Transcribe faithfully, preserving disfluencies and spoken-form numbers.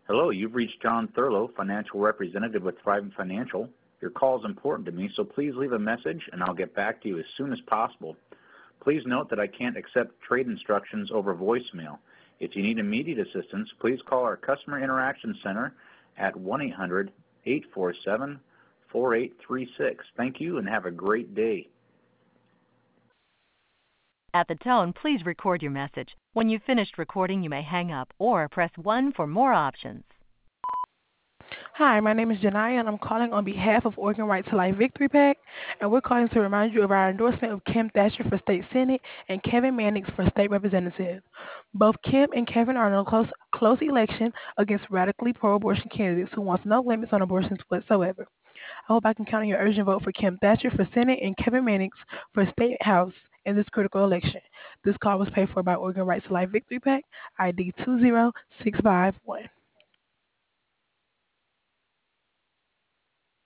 Hello, you've reached John Thurlow, financial representative with Thrivent Financial. Your call is important to me, so please leave a message and I'll get back to you as soon as possible. Please note that I can't accept trade instructions over voicemail. If you need immediate assistance, please call our Customer Interaction Center at one eight hundred, eight four seven, four eight three six. Thank you and have a great day. At the tone, please record your message. When you've finished recording, you may hang up or press one for more options. Hi, my name is Janaya, and I'm calling on behalf of Oregon Right to Life Victory PAC, and we're calling to remind you of our endorsement of Kim Thatcher for State Senate and Kevin Mannix for State Representative. Both Kim and Kevin are in a close, close election against radically pro-abortion candidates who want no limits on abortions whatsoever. I hope I can count on your urgent vote for Kim Thatcher for Senate and Kevin Mannix for State House in this critical election. This call was paid for by Oregon Right to Life Victory PAC, I D two zero six five one.